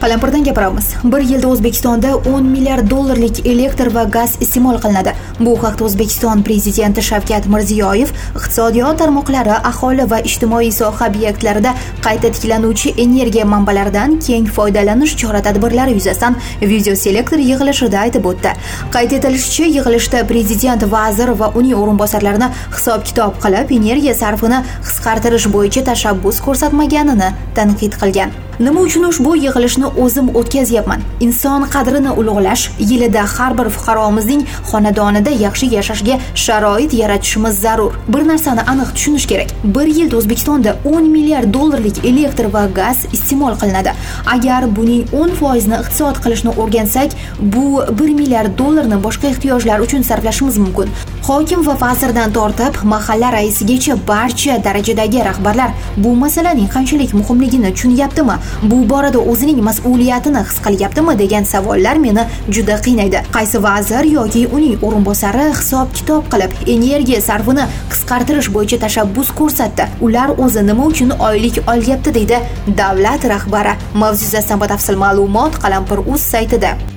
Qalampirdan gapiramiz. Bir yilda O'zbekistonda 10 milliard dollarlik elektr va gaz iste'mol qilinadi. Bu haqda O'zbekiston prezidenti Shavkat Mirziyoyev iqtisodiyot tarmoqlari, aholi va ijtimoiy soha obyektlarida qayta tiklanuvchi energiya manbalaridan keng foydalanish chora-tadbirlari yuzasidan videoselektor yig'ilishida aytib o'tdi. Qayd etilishicha, yig'ilishda prezident, vazir va uning o'rinbosarlarini hisob-kitob qilib, energiya sarfini qisqartirish bo'yicha tashabbus ko'rsatmaganini tanqid qilgan. Nima uchun ushbu yig'ilishni o'zim o'tkazyapman? Inson qadrini ulug'lash, yilida har bir fuqaromizning xonadonida yaxshi yashashga sharoit yaratishimiz zarur. Bir narsani aniq tushunish kerak. Bir yilda O'zbekistonda 10 milliard dollarlik elektr va gaz iste'mol qilinadi. Agar buning 10% ni iqtisod qilishni o'rgansak, bu 1 milliard dollarni boshqa ehtiyojlar uchun sarflashimiz mumkin. Hokim va vazirdan tortib mahalla raisigacha barcha darajadagi rahbarlar bu masalaning qanchalik muhimligini tushunyaptimi? Bu borada o'zining mas'uliyatini his qilyaptimi degan savollar meni juda qiynaydi. Qaysi vazir yoki uning o'rinbosari hisob-kitob qilib, energiya sarfini qisqartirish bo'yicha tashabbus ko'rsatdi? Ular o'zi nima uchun oylik olyapti deydi davlat rahbari. Mavzu yuzasidan batafsil ma'lumot Qalampir.uz saytida.